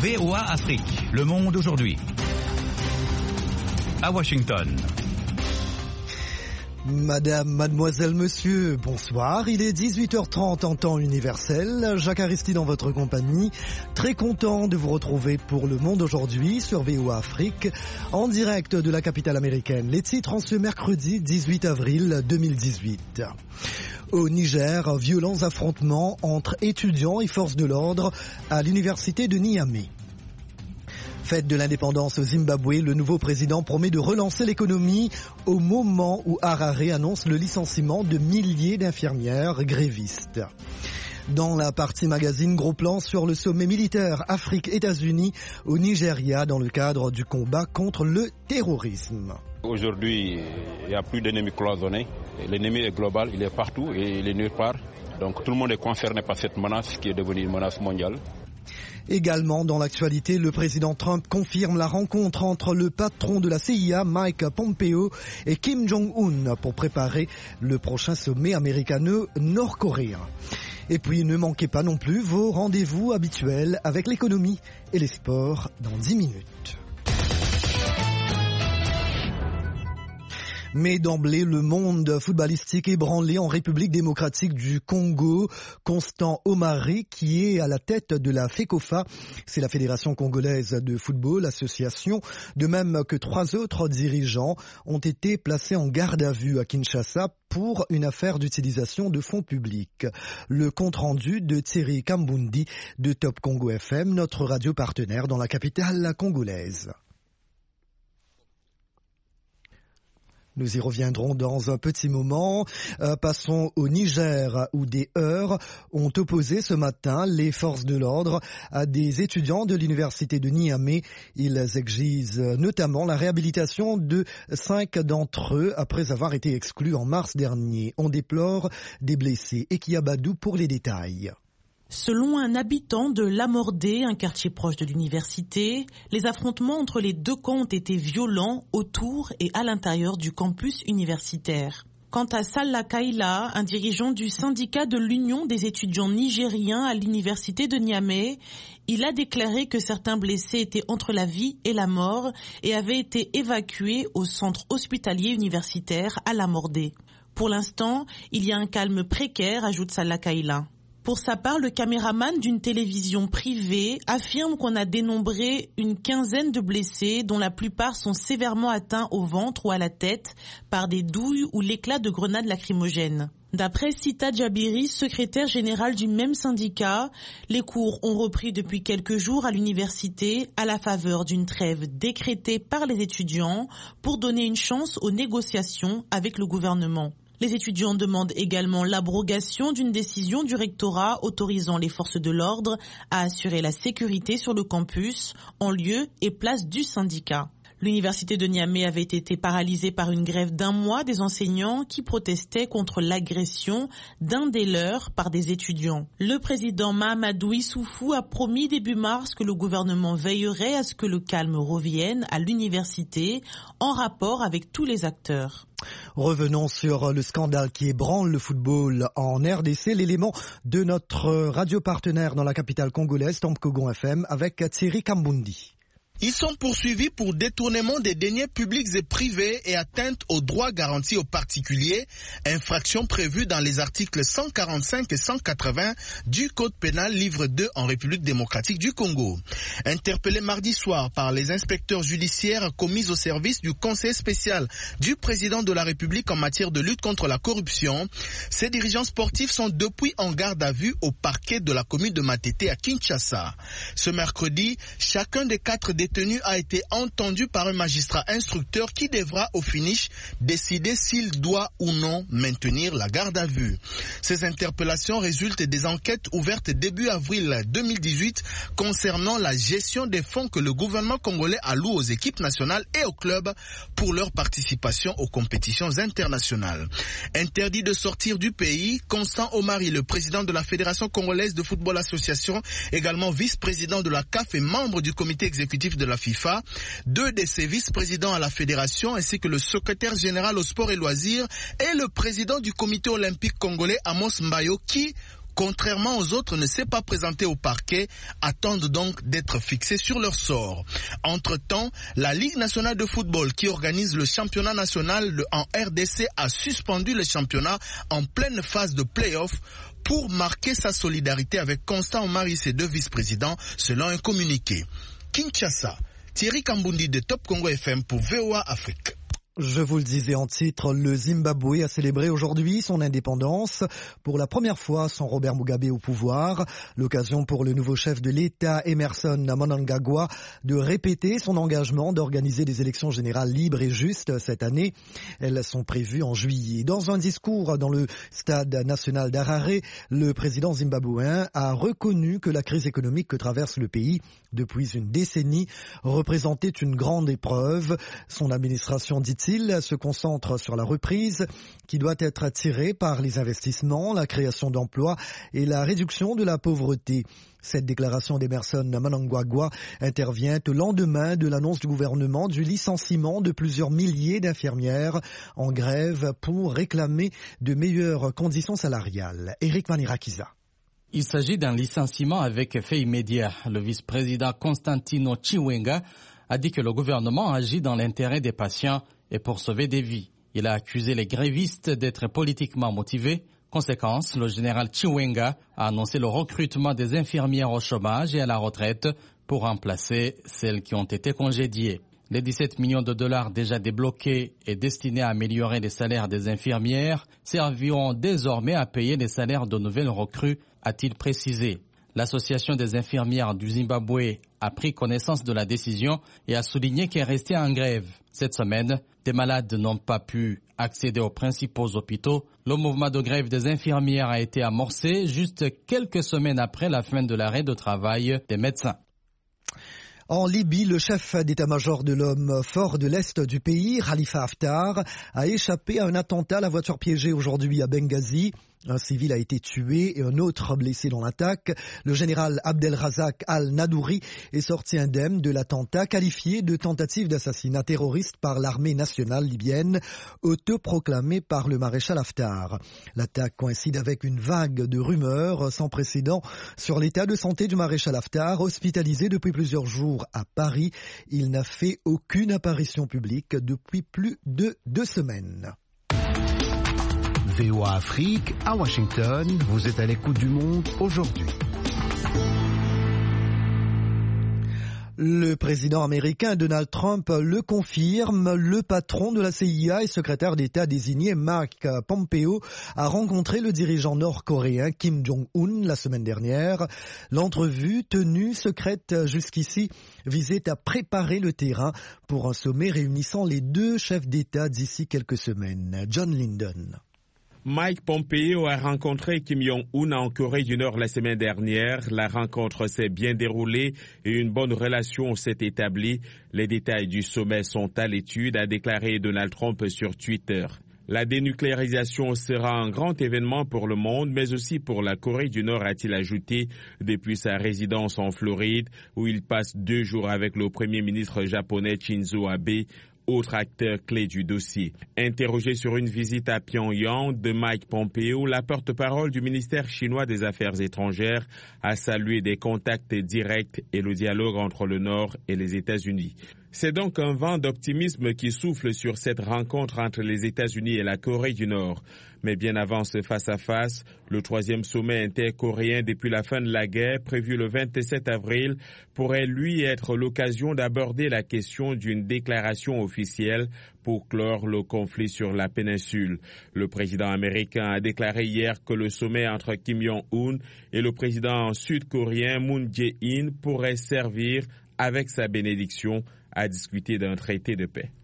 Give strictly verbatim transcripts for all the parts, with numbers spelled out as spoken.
V O A Afrique, Le Monde aujourd'hui. À Washington. Madame, mademoiselle, monsieur, bonsoir. Il est dix-huit heures trente en temps universel. Jacques Aristide en votre compagnie. Très content de vous retrouver pour Le Monde aujourd'hui sur V O A Afrique, en direct de la capitale américaine. Les titres en ce mercredi dix-huit avril deux mille dix-huit. Au Niger, violents affrontements entre étudiants et forces de l'ordre à l'université de Niamey. Fête de l'indépendance au Zimbabwe, le nouveau président promet de relancer l'économie au moment où Harare annonce le licenciement de milliers d'infirmières grévistes. Dans la partie magazine, gros plan sur le sommet militaire Afrique-États-Unis au Nigeria dans le cadre du combat contre le terrorisme. Aujourd'hui, il n'y a plus d'ennemis cloisonnés. L'ennemi est global, il est partout et il est nulle part. Donc tout le monde est concerné par cette menace qui est devenue une menace mondiale. Également dans l'actualité, le président Trump confirme la rencontre entre le patron de la C I A, Mike Pompeo, et Kim Jong-un pour préparer le prochain sommet américano-nord-coréen. Et puis ne manquez pas non plus vos rendez-vous habituels avec l'économie et les sports dans dix minutes. Mais d'emblée, le monde footballistique ébranlé en République démocratique du Congo. Constant Omari, qui est à la tête de la FECOFA, c'est la Fédération congolaise de football, association, de même que trois autres dirigeants, ont été placés en garde à vue à Kinshasa pour une affaire d'utilisation de fonds publics. Le compte-rendu de Thierry Kambundi de Top Congo F M, notre radio partenaire dans la capitale congolaise. Nous y reviendrons dans un petit moment. Euh, passons au Niger où des heurts ont opposé ce matin les forces de l'ordre à des étudiants de l'université de Niamey. Ils exigent notamment la réhabilitation de cinq d'entre eux après avoir été exclus en mars dernier. On déplore des blessés. Ekiabadou pour les détails. Selon un habitant de Lamordé, un quartier proche de l'université, les affrontements entre les deux camps ont été violents autour et à l'intérieur du campus universitaire. Quant à Salah Kaila, un dirigeant du syndicat de l'Union des étudiants nigériens à l'université de Niamey, il a déclaré que certains blessés étaient entre la vie et la mort et avaient été évacués au centre hospitalier universitaire à Lamordé. Pour l'instant, il y a un calme précaire, ajoute Salah Kaila. Pour sa part, le caméraman d'une télévision privée affirme qu'on a dénombré une quinzaine de blessés dont la plupart sont sévèrement atteints au ventre ou à la tête par des douilles ou l'éclat de grenades lacrymogènes. D'après Sita Djabiri, secrétaire générale du même syndicat, les cours ont repris depuis quelques jours à l'université à la faveur d'une trêve décrétée par les étudiants pour donner une chance aux négociations avec le gouvernement. Les étudiants demandent également l'abrogation d'une décision du rectorat autorisant les forces de l'ordre à assurer la sécurité sur le campus en lieu et place du syndicat. L'université de Niamey avait été paralysée par une grève d'un mois des enseignants qui protestaient contre l'agression d'un des leurs par des étudiants. Le président Mahamadou Issoufou a promis début mars que le gouvernement veillerait à ce que le calme revienne à l'université en rapport avec tous les acteurs. Revenons sur le scandale qui ébranle le football en R D C, l'élément de notre radio partenaire dans la capitale congolaise, Top Congo F M, avec Thierry Kambundi. Ils sont poursuivis pour détournement des deniers publics et privés et atteinte aux droits garantis aux particuliers, infraction prévue dans les articles cent quarante-cinq et cent quatre-vingts du Code pénal, livre deux en République démocratique du Congo. Interpellés mardi soir par les inspecteurs judiciaires commis au service du Conseil spécial du président de la République en matière de lutte contre la corruption, ces dirigeants sportifs sont depuis en garde à vue au parquet de la commune de Matete à Kinshasa. Ce mercredi, chacun des quatre détenus a été entendu par un magistrat instructeur qui devra au finish décider s'il doit ou non maintenir la garde à vue. Ces interpellations résultent des enquêtes ouvertes début avril deux mille dix-huit concernant la gestion des fonds que le gouvernement congolais alloue aux équipes nationales et aux clubs pour leur participation aux compétitions internationales. Interdit de sortir du pays, Constant Omari, le président de la Fédération congolaise de football association, également vice-président de la C A F et membre du comité exécutif de la FIFA, deux de ses vice-présidents à la fédération ainsi que le secrétaire général au sport et loisirs et le président du comité olympique congolais Amos Mbayo qui contrairement aux autres, ne s'est pas présenté au parquet, attendent donc d'être fixés sur leur sort. Entre-temps, la Ligue nationale de football qui organise le championnat national en R D C a suspendu le championnat en pleine phase de play-off pour marquer sa solidarité avec Constant Omari, ses deux vice-présidents, selon un communiqué. Kinshasa, Thierry Kambundi de Top Congo F M pour V O A Afrique. Je vous le disais en titre, le Zimbabwe a célébré aujourd'hui son indépendance pour la première fois sans Robert Mugabe au pouvoir. L'occasion pour le nouveau chef de l'État, Emmerson Mnangagwa, de répéter son engagement d'organiser des élections générales libres et justes cette année. Elles sont prévues en juillet. Dans un discours dans le stade national d'Harare, le président zimbabwéen a reconnu que la crise économique que traverse le pays depuis une décennie représentait une grande épreuve. Son administration, dit-il, se concentre sur la reprise qui doit être tirée par les investissements, la création d'emplois et la réduction de la pauvreté. Cette déclaration d'Emmerson Mnangagwa intervient au lendemain de l'annonce du gouvernement du licenciement de plusieurs milliers d'infirmières en grève pour réclamer de meilleures conditions salariales. Eric Manirakiza. Il s'agit d'un licenciement avec effet immédiat. Le vice-président Constantino Chiwenga a dit que le gouvernement agit dans l'intérêt des patients et pour sauver des vies. Il a accusé les grévistes d'être politiquement motivés. Conséquence, le général Chiwenga a annoncé le recrutement des infirmières au chômage et à la retraite pour remplacer celles qui ont été congédiées. Les dix-sept millions de dollars déjà débloqués et destinés à améliorer les salaires des infirmières serviront désormais à payer les salaires de nouvelles recrues, a-t-il précisé. L'association des infirmières du Zimbabwe a pris connaissance de la décision et a souligné qu'elle restait en grève. Cette semaine, des malades n'ont pas pu accéder aux principaux hôpitaux. Le mouvement de grève des infirmières a été amorcé juste quelques semaines après la fin de l'arrêt de travail des médecins. En Libye, le chef d'état-major de l'homme fort de l'Est du pays, Khalifa Haftar, a échappé à un attentat à la voiture piégée aujourd'hui à Benghazi. Un civil a été tué et un autre blessé dans l'attaque. Le général Abdelrazak al-Nadouri est sorti indemne de l'attentat qualifié de tentative d'assassinat terroriste par l'armée nationale libyenne, autoproclamée par le maréchal Haftar. L'attaque coïncide avec une vague de rumeurs sans précédent sur l'état de santé du maréchal Haftar, hospitalisé depuis plusieurs jours à Paris. Il n'a fait aucune apparition publique depuis plus de deux semaines. V O A Afrique, à Washington, vous êtes à l'écoute du monde aujourd'hui. Le président américain Donald Trump le confirme, le patron de la C I A et secrétaire d'État désigné Mike Pompeo a rencontré le dirigeant nord-coréen Kim Jong-un la semaine dernière. L'entrevue, tenue secrète jusqu'ici, visait à préparer le terrain pour un sommet réunissant les deux chefs d'État d'ici quelques semaines. John Linden. Mike Pompeo a rencontré Kim Jong-un en Corée du Nord la semaine dernière. La rencontre s'est bien déroulée et une bonne relation s'est établie. Les détails du sommet sont à l'étude, a déclaré Donald Trump sur Twitter. La dénucléarisation sera un grand événement pour le monde, mais aussi pour la Corée du Nord, a-t-il ajouté, depuis sa résidence en Floride, où il passe deux jours avec le premier ministre japonais Shinzo Abe, autre acteur clé du dossier. Interrogé sur une visite à Pyongyang de Mike Pompeo, la porte-parole du ministère chinois des Affaires étrangères a salué des contacts directs et le dialogue entre le Nord et les États-Unis. C'est donc un vent d'optimisme qui souffle sur cette rencontre entre les États-Unis et la Corée du Nord. Mais bien avant ce face-à-face, le troisième sommet intercoréen depuis la fin de la guerre, prévu le vingt-sept avril, pourrait lui être l'occasion d'aborder la question d'une déclaration officielle pour clore le conflit sur la péninsule. Le président américain a déclaré hier que le sommet entre Kim Jong-un et le président sud-coréen Moon Jae-in pourrait servir, avec sa bénédiction, à discuter d'un traité de paix.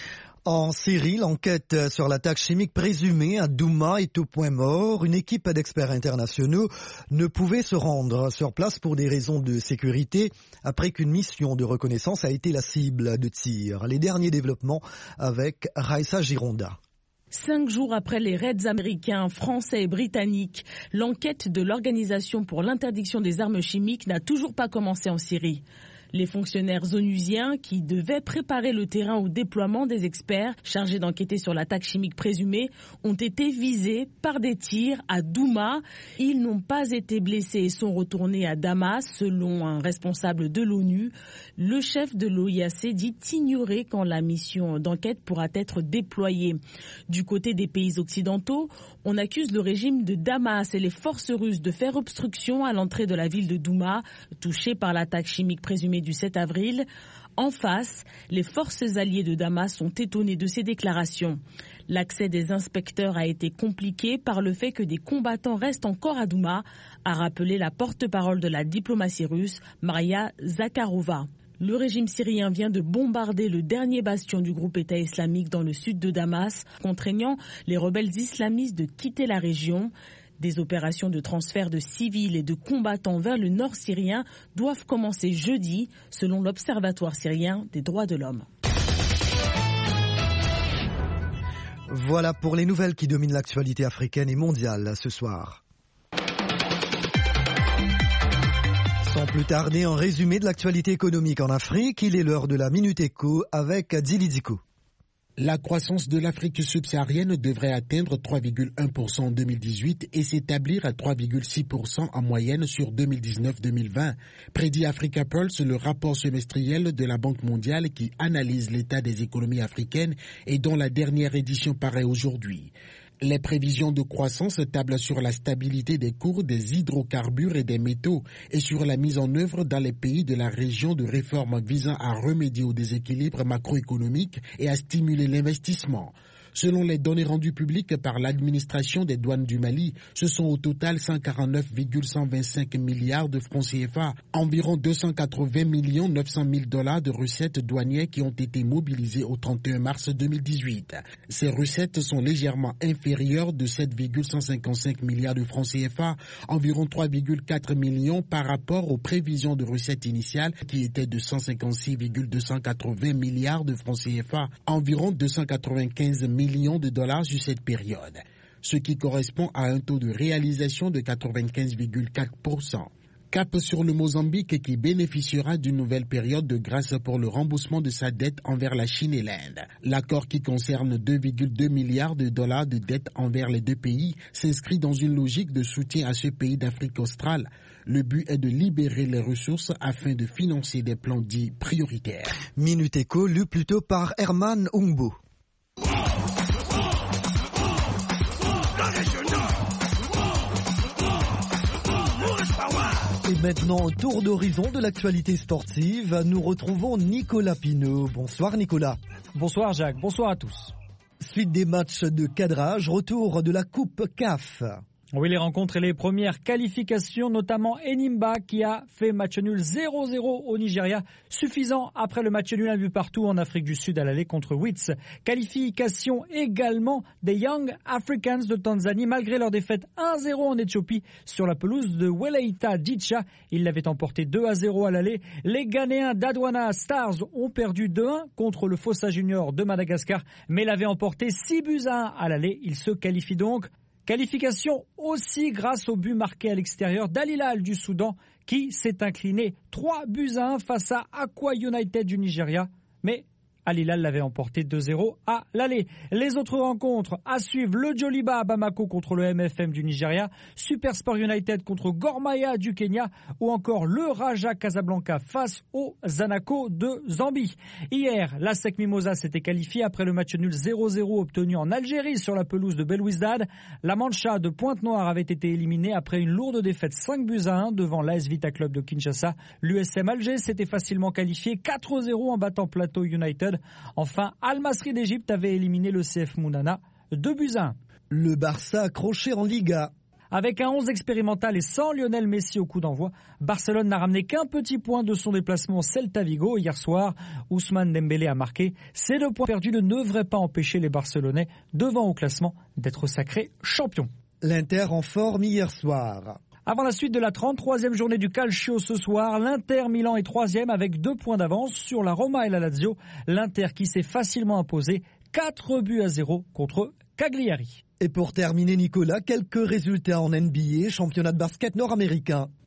En Syrie, l'enquête sur l'attaque chimique présumée à Douma est au point mort. Une équipe d'experts internationaux ne pouvait se rendre sur place pour des raisons de sécurité après qu'une mission de reconnaissance a été la cible de tir. Les derniers développements avec Raissa Gironda. Cinq jours après les raids américains, français et britanniques, l'enquête de l'Organisation pour l'interdiction des armes chimiques n'a toujours pas commencé en Syrie. Les fonctionnaires onusiens qui devaient préparer le terrain au déploiement des experts chargés d'enquêter sur l'attaque chimique présumée ont été visés par des tirs à Douma. Ils n'ont pas été blessés et sont retournés à Damas, selon un responsable de l'ONU. Le chef de l'O I A C dit ignorer quand la mission d'enquête pourra être déployée. Du côté des pays occidentaux, on accuse le régime de Damas et les forces russes de faire obstruction à l'entrée de la ville de Douma, touchée par l'attaque chimique présumée du sept avril. En face, les forces alliées de Damas sont étonnées de ces déclarations. L'accès des inspecteurs a été compliqué par le fait que des combattants restent encore à Douma, a rappelé la porte-parole de la diplomatie russe, Maria Zakharova. Le régime syrien vient de bombarder le dernier bastion du groupe État islamique dans le sud de Damas, contraignant les rebelles islamistes de quitter la région. Des opérations de transfert de civils et de combattants vers le nord syrien doivent commencer jeudi, selon l'Observatoire syrien des droits de l'homme. Voilà pour les nouvelles qui dominent l'actualité africaine et mondiale ce soir. Sans plus tarder, un résumé de l'actualité économique en Afrique. Il est l'heure de la Minute Éco avec Dili Diko. La croissance de l'Afrique subsaharienne devrait atteindre trois virgule un pour cent en deux mille dix-huit et s'établir à trois virgule six pour cent en moyenne sur deux mille dix-neuf deux mille vingt. Prédit Africa Pulse, le rapport semestriel de la Banque mondiale qui analyse l'état des économies africaines et dont la dernière édition paraît aujourd'hui. Les prévisions de croissance tablent sur la stabilité des cours des hydrocarbures et des métaux et sur la mise en œuvre dans les pays de la région de réformes visant à remédier au déséquilibre macroéconomique et à stimuler l'investissement. Selon les données rendues publiques par l'administration des douanes du Mali, ce sont au total cent quarante-neuf virgule cent vingt-cinq milliards de francs C F A, environ deux cent quatre-vingts millions neuf cent mille dollars de recettes douanières qui ont été mobilisées au trente et un mars deux mille dix-huit. Ces recettes sont légèrement inférieures de sept virgule cent cinquante-cinq milliards de francs C F A, environ trois virgule quatre millions par rapport aux prévisions de recettes initiales qui étaient de cent cinquante-six virgule deux cent quatre-vingts milliards de francs C F A, environ deux cent quatre-vingt-quinze millions de dollars sur cette période, ce qui correspond à un taux de réalisation de quatre-vingt-quinze virgule quatre pour cent. Cap sur le Mozambique qui bénéficiera d'une nouvelle période de grâce pour le remboursement de sa dette envers la Chine et l'Inde. L'accord qui concerne deux virgule deux milliards de dollars de dette envers les deux pays s'inscrit dans une logique de soutien à ce pays d'Afrique australe. Le but est de libérer les ressources afin de financer des plans dits prioritaires. Minute Éco, lu plutôt par Herman Umbu. Et maintenant, un tour d'horizon de l'actualité sportive. Nous retrouvons Nicolas Pinault. Bonsoir Nicolas. Bonsoir Jacques, bonsoir à tous. Suite des matchs de cadrage, retour de la Coupe C A F. Oui, les rencontres et les premières qualifications, notamment Enimba qui a fait match nul zéro zéro au Nigeria, suffisant après le match nul un but partout en Afrique du Sud à l'aller contre Wits. Qualification également des Young Africans de Tanzanie, malgré leur défaite un zéro en Éthiopie sur la pelouse de Weleita Dicha. Ils l'avaient emporté deux à zéro à l'aller. Les Ghanéens d'Adwana Stars ont perdu deux un contre le Fossa Junior de Madagascar, mais l'avaient emporté six buts à un à l'aller. Ils se qualifient donc. Qualification aussi grâce au but marqué à l'extérieur d'Al Hilal du Soudan qui s'est incliné trois buts à un face à Aqua United du Nigeria. Mais Al Hilal l'avait emporté deux zéro à l'aller. Les autres rencontres à suivre, le Joliba à Bamako contre le M F M du Nigeria, Super Sport United contre Gor Mahia du Kenya ou encore le Raja Casablanca face au Zanaco de Zambie. Hier, la S E C Mimosa s'était qualifiée après le match nul zéro zéro obtenu en Algérie sur la pelouse de Belouizdad. La Mancha de Pointe-Noire avait été éliminée après une lourde défaite cinq buts à un devant l'A S Vita Club de Kinshasa. L'U S M Alger s'était facilement qualifié quatre zéro en battant Plateau United. Enfin, Al Masry d'Égypte avait éliminé le C F Mounana deux buts à un. Le Barça accroché en Liga. Avec un onze expérimental et sans Lionel Messi au coup d'envoi, Barcelone n'a ramené qu'un petit point de son déplacement Celta Vigo hier soir. Ousmane Dembélé a marqué. Ces deux points perdus ne devraient pas empêcher les Barcelonais, devant au classement, d'être sacrés champions. L'Inter en forme hier soir. Avant la suite de la trente-troisième journée du Calcio ce soir, l'Inter Milan est troisième avec deux points d'avance sur la Roma et la Lazio. L'Inter qui s'est facilement imposé quatre buts à zéro contre Cagliari. Et pour terminer Nicolas, quelques résultats en N B A, championnat de basket nord-américain.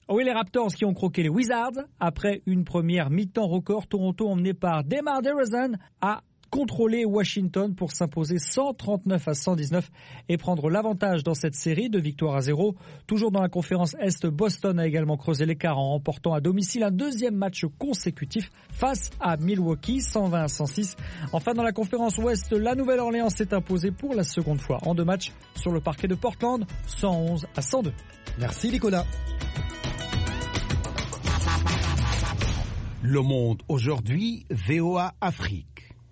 Oui, les Raptors qui ont croqué les Wizards. Après une première mi-temps record, Toronto emmené par DeMar DeRozan a contrôler Washington pour s'imposer cent trente-neuf à cent dix-neuf et prendre l'avantage dans cette série de victoires à zéro. Toujours dans la conférence Est, Boston a également creusé l'écart en remportant à domicile un deuxième match consécutif face à Milwaukee, cent vingt à cent six. Enfin, dans la conférence Ouest, la Nouvelle-Orléans s'est imposée pour la seconde fois en deux matchs sur le parquet de Portland, cent onze à cent deux. Merci Nicolas. Le Monde aujourd'hui, V O A Afrique.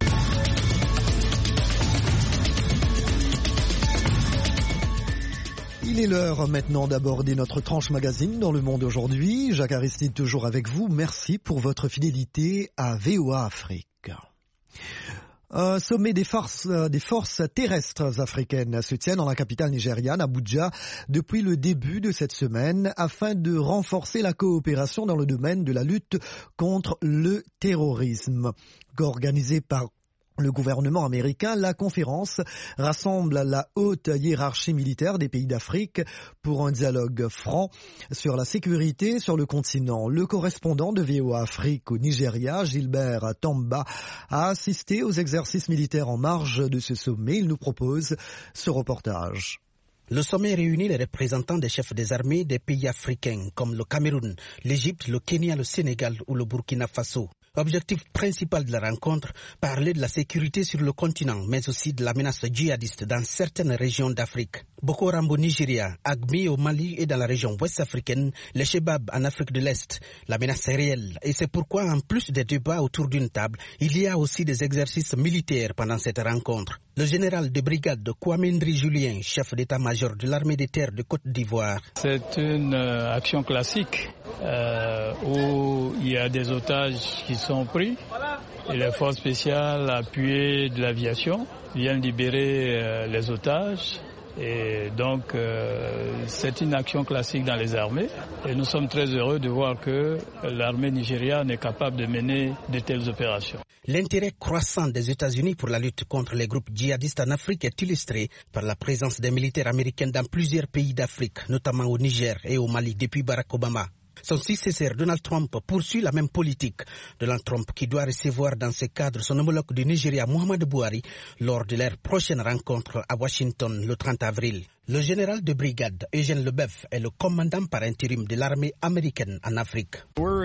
Il est l'heure maintenant d'aborder notre tranche magazine dans Le Monde aujourd'hui. Jacques Aristide toujours avec vous. Merci pour votre fidélité à V O A Afrique. Un sommet des forces, des forces terrestres africaines se tient dans la capitale nigériane, Abuja, depuis le début de cette semaine afin de renforcer la coopération dans le domaine de la lutte contre le terrorisme. Organisée par le gouvernement américain, la conférence rassemble la haute hiérarchie militaire des pays d'Afrique pour un dialogue franc sur la sécurité sur le continent. Le correspondant de V O A Afrique au Nigeria, Gilbert Tamba, a assisté aux exercices militaires en marge de ce sommet. Il nous propose ce reportage. Le sommet réunit les représentants des chefs des armées des pays africains comme le Cameroun, l'Égypte, le Kenya, le Sénégal ou le Burkina Faso. Objectif principal de la rencontre, parler de la sécurité sur le continent, mais aussi de la menace djihadiste dans certaines régions d'Afrique. Boko Haram au Nigeria, Agmi au Mali et dans la région ouest-africaine, les Chebab en Afrique de l'Est. La menace est réelle et c'est pourquoi, en plus des débats autour d'une table, il y a aussi des exercices militaires pendant cette rencontre. Le général de brigade de Kwame Ndri Julien, chef d'état-major de l'armée des terres de Côte d'Ivoire. C'est une euh, action classique euh, où il y a des otages qui sont pris et les forces spéciales appuyées de l'aviation viennent libérer euh, les otages. Et donc, euh, c'est une action classique dans les armées. Et nous sommes très heureux de voir que l'armée nigériane est capable de mener de telles opérations. L'intérêt croissant des États-Unis pour la lutte contre les groupes djihadistes en Afrique est illustré par la présence des militaires américains dans plusieurs pays d'Afrique, notamment au Niger et au Mali depuis Barack Obama. Son successeur, Donald Trump, poursuit la même politique. Donald Trump qui doit recevoir dans ce cadre son homologue du Nigeria, Muhammadu Buhari, lors de leur prochaine rencontre à Washington le trente avril. Le général de brigade, Eugène Leboeuf, est le commandant par intérim de l'armée américaine en Afrique.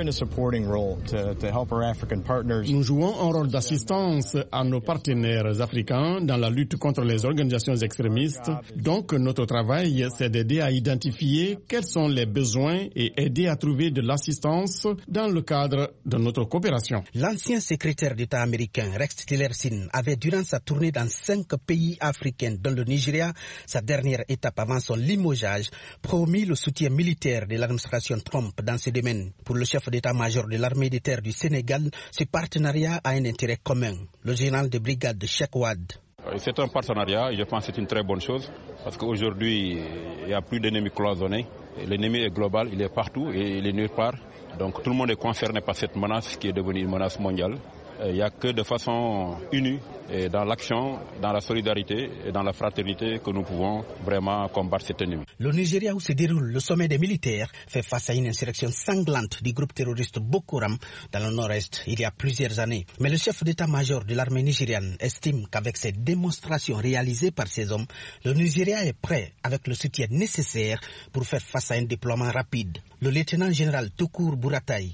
Nous jouons un rôle d'assistance à nos partenaires africains dans la lutte contre les organisations extrémistes. Donc, notre travail, c'est d'aider à identifier quels sont les besoins et aider à trouver de l'assistance dans le cadre de notre coopération. L'ancien secrétaire d'État américain, Rex Tillerson, avait durant sa tournée dans cinq pays africains, dont le Nigeria, sa dernière étape avant son limogeage, promis le soutien militaire de l'administration Trump dans ce domaine. Pour le chef d'état-major de l'armée des terres du Sénégal, ce partenariat a un intérêt commun. Le général de brigade Cheikh Wade. C'est un partenariat et je pense que c'est une très bonne chose parce qu'aujourd'hui, il n'y a plus d'ennemis cloisonnés. L'ennemi est global, il est partout et il est nulle part. Donc tout le monde est concerné par cette menace qui est devenue une menace mondiale. Il n'y a que de façon unie et dans l'action, dans la solidarité et dans la fraternité que nous pouvons vraiment combattre cet ennemi. Le Nigeria où se déroule le sommet des militaires fait face à une insurrection sanglante du groupe terroriste Boko Haram dans le nord-est il y a plusieurs années. Mais le chef d'état-major de l'armée nigériane estime qu'avec ces démonstrations réalisées par ces hommes, le Nigeria est prêt avec le soutien nécessaire pour faire face à un déploiement rapide. Le lieutenant général Tukur Buratai.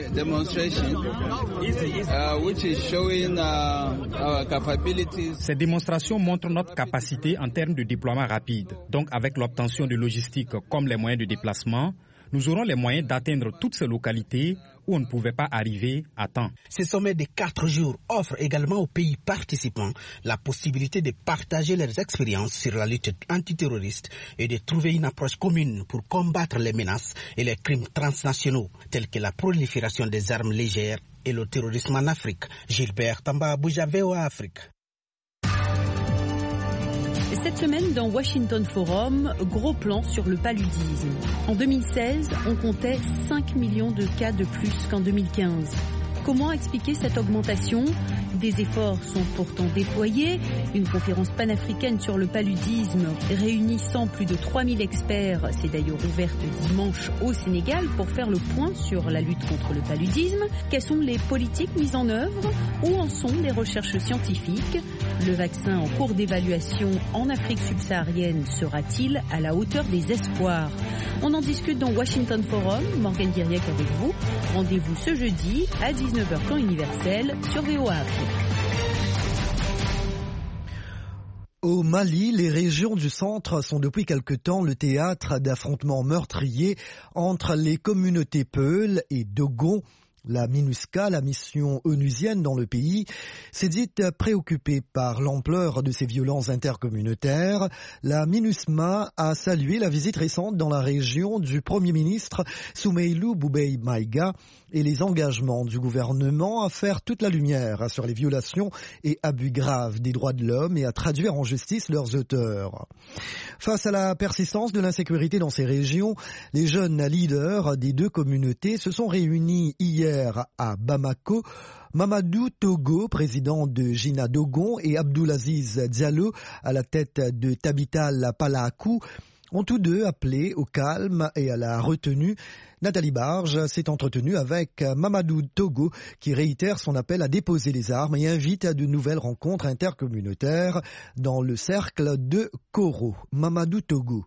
Ces démonstrations montrent notre capacité en termes de déploiement rapide. Donc avec l'obtention de logistique comme les moyens de déplacement, nous aurons les moyens d'atteindre toutes ces localités où on ne pouvait pas arriver à temps. Ce sommet de quatre jours offre également aux pays participants la possibilité de partager leurs expériences sur la lutte antiterroriste et de trouver une approche commune pour combattre les menaces et les crimes transnationaux tels que la prolifération des armes légères et le terrorisme en Afrique. Gilbert Tamba, Abuja, V O A Afrique. Cette semaine, dans Washington Forum, gros plan sur le paludisme. En deux mille seize, on comptait cinq millions de cas de plus qu'en deux mille quinze. Comment expliquer cette augmentation ? Des efforts sont pourtant déployés. Une conférence panafricaine sur le paludisme réunissant plus de trois mille experts s'est d'ailleurs ouverte dimanche au Sénégal pour faire le point sur la lutte contre le paludisme. Quelles sont les politiques mises en œuvre ? Où en sont les recherches scientifiques ? Le vaccin en cours d'évaluation en Afrique subsaharienne sera-t-il à la hauteur des espoirs ? On en discute dans Washington Forum. Morgane Guiriec avec vous. Rendez-vous ce jeudi à dix-neuf heures temps universel sur V O A Afrique. Au Mali, les régions du centre sont depuis quelque temps le théâtre d'affrontements meurtriers entre les communautés Peul et Dogon. La MINUSCA, la mission onusienne dans le pays, s'est dite préoccupée par l'ampleur de ces violences intercommunautaires. La MINUSMA a salué la visite récente dans la région du Premier ministre Soumeilou Boubèye Maïga et les engagements du gouvernement à faire toute la lumière sur les violations et abus graves des droits de l'homme et à traduire en justice leurs auteurs. Face à la persistance de l'insécurité dans ces régions, les jeunes leaders des deux communautés se sont réunis hier à Bamako. Mamadou Togo, président de Jina Dogon, et Abdoulaziz Diallo, à la tête de Tabital Palakou, ont tous deux appelé au calme et à la retenue. Nathalie Barge s'est entretenue avec Mamadou Togo qui réitère son appel à déposer les armes et invite à de nouvelles rencontres intercommunautaires dans le cercle de Koro. Mamadou Togo.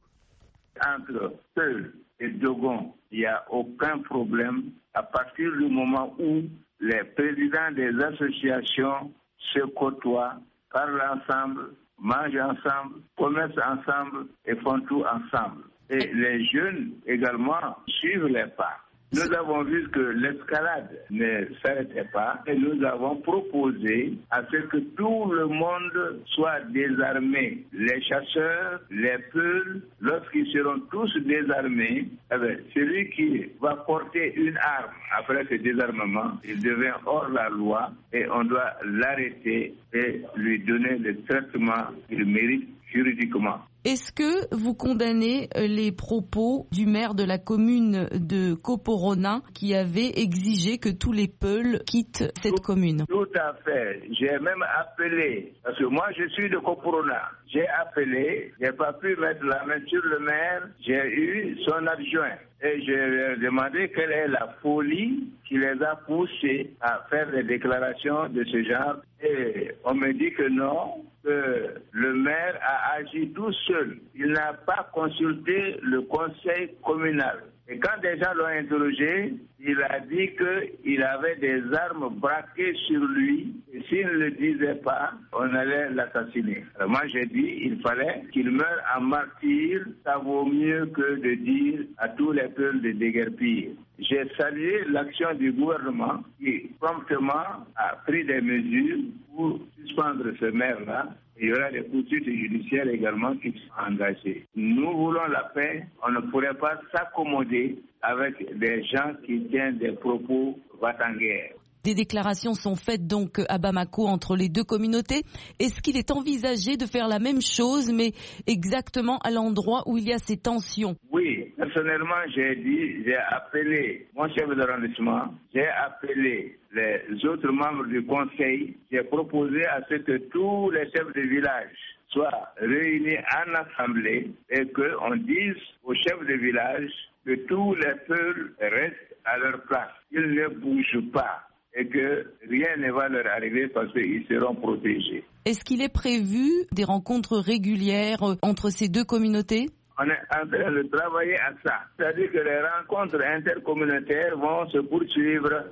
Entre Peul et Dogon, il n'y a aucun problème à partir du moment où les présidents des associations se côtoient, parlent ensemble, mangent ensemble, commercent ensemble et font tout ensemble. Et les jeunes également suivent les pas. Nous avons vu que l'escalade ne s'arrêtait pas et nous avons proposé à ce que tout le monde soit désarmé. Les chasseurs, les peuls, lorsqu'ils seront tous désarmés, eh bien, celui qui va porter une arme après ce désarmement, il devient hors la loi et on doit l'arrêter et lui donner le traitement qu'il mérite juridiquement. Est-ce que vous condamnez les propos du maire de la commune de Koporona qui avait exigé que tous les Peuls quittent cette tout, commune? Tout à fait. J'ai même appelé, parce que moi je suis de Koporona, j'ai appelé, j'ai pas pu mettre la main sur le maire, j'ai eu son adjoint. Et je lui ai demandé quelle est la folie qui les a poussés à faire des déclarations de ce genre. Et on me dit que non, que le maire a agi tout seul. Il n'a pas consulté le conseil communal. Et quand des gens l'ont interrogé, il a dit qu'il avait des armes braquées sur lui. Et s'il ne le disait pas, on allait l'assassiner. Alors moi, j'ai dit qu'il fallait qu'il meure en martyr. Ça vaut mieux que de dire à tous les peuples de déguerpir. J'ai salué l'action du gouvernement qui promptement a pris des mesures pour suspendre ce maire-là. Il y aura des poursuites judiciaires également qui sont engagées. Nous voulons la paix. On ne pourrait pas s'accommoder avec des gens qui tiennent des propos va-t-en-guerre. Des déclarations sont faites donc à Bamako entre les deux communautés. Est-ce qu'il est envisagé de faire la même chose, mais exactement à l'endroit où il y a ces tensions? Oui, personnellement, j'ai dit, j'ai appelé mon chef d'arrondissement, j'ai appelé les autres membres du conseil, j'ai proposé à ce que tous les chefs de village soient réunis en assemblée et qu'on dise aux chefs de village que tous les peuples restent à leur place. Ils ne bougent pas et que rien ne va leur arriver parce qu'ils seront protégés. Est-ce qu'il est prévu des rencontres régulières entre ces deux communautés? On est en train de travailler à ça. C'est-à-dire que les rencontres intercommunautaires vont se poursuivre.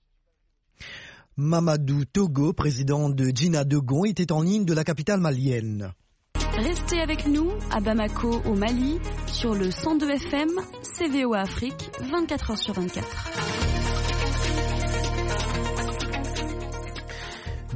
Mamadou Togo, président de Jina Dogon, était en ligne de la capitale malienne. Restez avec nous à Bamako au Mali sur le cent deux F M, C V O Afrique, vingt-quatre heures sur vingt-quatre.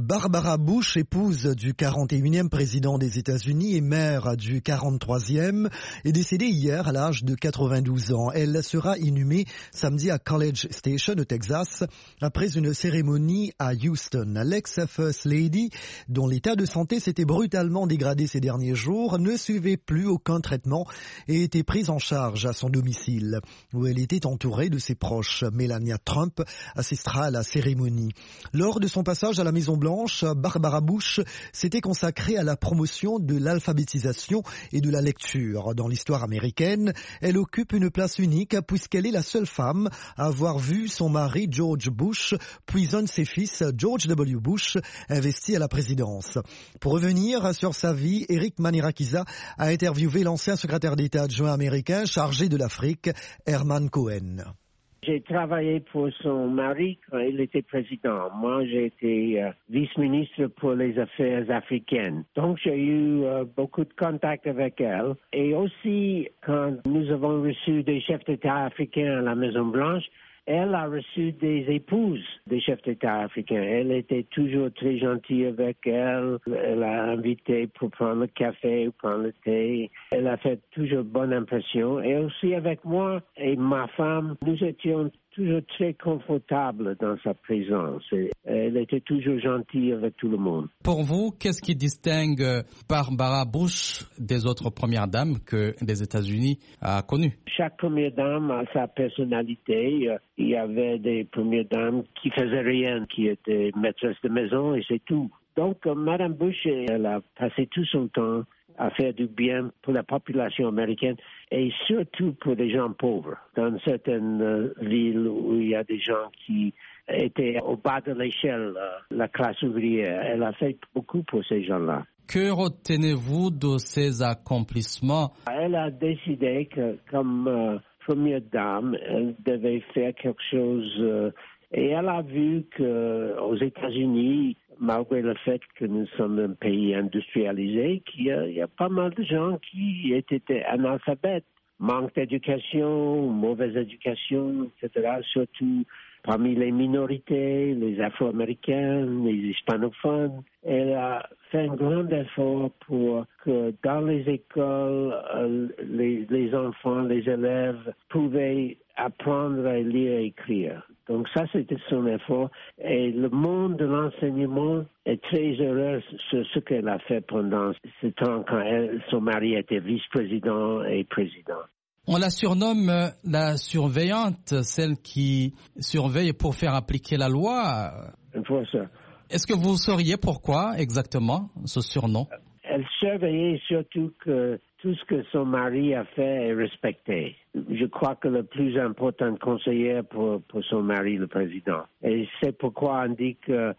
Barbara Bush, épouse du quarante et unième président des États-Unis et mère du quarante-troisième, est décédée hier à l'âge de quatre-vingt-douze ans. Elle sera inhumée samedi à College Station au Texas après une cérémonie à Houston. L'ex-First Lady, dont l'état de santé s'était brutalement dégradé ces derniers jours, ne suivait plus aucun traitement et était prise en charge à son domicile, où elle était entourée de ses proches. Melania Trump assistera à la cérémonie. Lors de son passage à la Maison-Blanche, Barbara Bush s'était consacrée à la promotion de l'alphabétisation et de la lecture. Dans l'histoire américaine, elle occupe une place unique puisqu'elle est la seule femme à avoir vu son mari George Bush, puis un de ses fils, George W. Bush, investi à la présidence. Pour revenir sur sa vie, Eric Manirakiza a interviewé l'ancien secrétaire d'État adjoint américain chargé de l'Afrique, Herman Cohen. J'ai travaillé pour son mari quand il était président. Moi, j'ai été euh, vice-ministre pour les affaires africaines. Donc, j'ai eu euh, beaucoup de contacts avec elle. Et aussi, quand nous avons reçu des chefs d'État africains à la Maison-Blanche, elle a reçu des épouses des chefs d'État africains. Elle était toujours très gentille avec elle. Elle a invité pour prendre le café ou prendre le thé. Elle a fait toujours bonne impression. Et aussi avec moi et ma femme, nous étions toujours très confortables dans sa présence. Elle était toujours gentille avec tout le monde. Pour vous, qu'est-ce qui distingue Barbara Bush des autres premières dames que les États-Unis a connues? Chaque première dame a sa personnalité. Il y avait des premières dames qui faisaient rien, qui étaient maîtresses de maison et c'est tout. Donc, Madame Bush, elle a passé tout son temps à faire du bien pour la population américaine et surtout pour les gens pauvres. Dans certaines euh, villes où il y a des gens qui étaient au bas de l'échelle, euh, la classe ouvrière, elle a fait beaucoup pour ces gens-là. Que retenez-vous de ces accomplissements? Elle a décidé que, comme euh, première dame, elle devait faire quelque chose euh, et elle a vu qu'aux États-Unis, malgré le fait que nous sommes un pays industrialisé, qu'il y a, il y a pas mal de gens qui étaient analphabètes, manque d'éducation, mauvaise éducation, et cetera, surtout parmi les minorités, les Afro-Américains, les hispanophones. Elle a fait un grand effort pour que dans les écoles, les, les enfants, les élèves pouvaient apprendre à lire et écrire. Donc ça, c'était son effort. Et le monde de l'enseignement est très heureux sur ce qu'elle a fait pendant ce temps quand elle, son mari était vice-président et président. On la surnomme la surveillante, celle qui surveille pour faire appliquer la loi. Enforcer. Est-ce que vous sauriez pourquoi exactement ce surnom? Elle surveillait surtout que tout ce que son mari a fait est respecté. Je crois que le plus important conseiller pour, pour son mari, le président. Et c'est pourquoi on dit que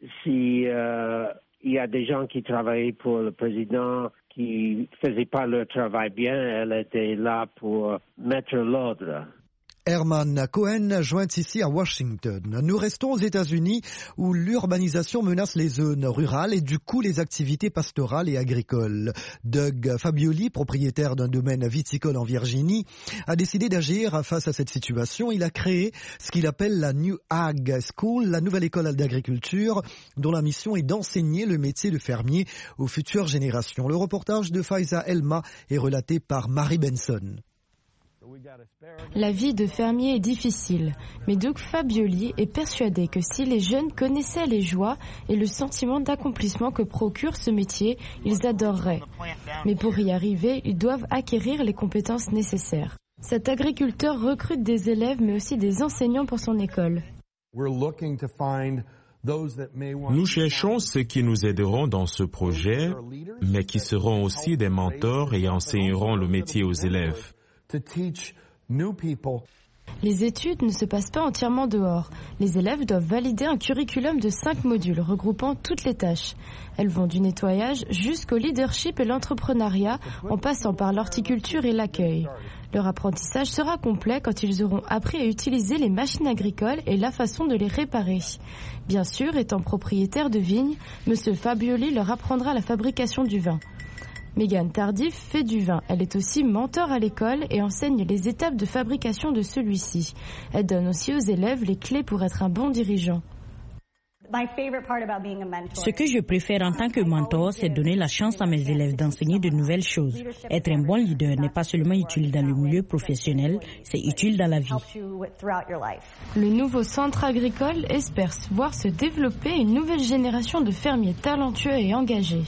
si euh, il y a des gens qui travaillaient pour le président qui ne faisaient pas leur travail bien, elle était là pour mettre l'ordre. Herman Cohen joint ici à Washington. Nous restons aux États-Unis où l'urbanisation menace les zones rurales et du coup les activités pastorales et agricoles. Doug Fabioli, propriétaire d'un domaine viticole en Virginie, a décidé d'agir face à cette situation. Il a créé ce qu'il appelle la New Ag School, la nouvelle école d'agriculture dont la mission est d'enseigner le métier de fermier aux futures générations. Le reportage de Faiza Elma est relaté par Marie Benson. La vie de fermier est difficile, mais Doug Fabioli est persuadé que si les jeunes connaissaient les joies et le sentiment d'accomplissement que procure ce métier, ils adoreraient. Mais pour y arriver, ils doivent acquérir les compétences nécessaires. Cet agriculteur recrute des élèves mais aussi des enseignants pour son école. Nous cherchons ceux qui nous aideront dans ce projet, mais qui seront aussi des mentors et enseigneront le métier aux élèves. Les études ne se passent pas entièrement dehors. Les élèves doivent valider un curriculum de cinq modules regroupant toutes les tâches. Elles vont du nettoyage jusqu'au leadership et l'entrepreneuriat, en passant par l'horticulture et l'accueil. Leur apprentissage sera complet quand ils auront appris à utiliser les machines agricoles et la façon de les réparer. Bien sûr, étant propriétaire de vignes, M. Fabioli leur apprendra la fabrication du vin. Megan Tardif fait du vin. Elle est aussi mentor à l'école et enseigne les étapes de fabrication de celui-ci. Elle donne aussi aux élèves les clés pour être un bon dirigeant. Ce que je préfère en tant que mentor, c'est donner la chance à mes élèves d'enseigner de nouvelles choses. Être un bon leader n'est pas seulement utile dans le milieu professionnel, c'est utile dans la vie. Le nouveau centre agricole espère voir se développer une nouvelle génération de fermiers talentueux et engagés.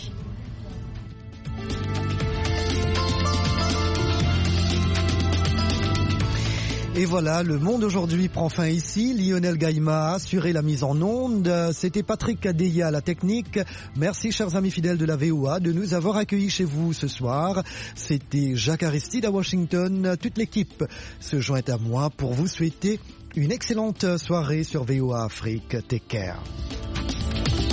Et voilà, le monde aujourd'hui prend fin ici. Lionel Gaïma a assuré la mise en onde. C'était Patrick Kadeya à la technique. Merci, chers amis fidèles de la V O A, de nous avoir accueillis chez vous ce soir. C'était Jacques Aristide à Washington. Toute l'équipe se joint à moi pour vous souhaiter une excellente soirée sur V O A Afrique. Take care.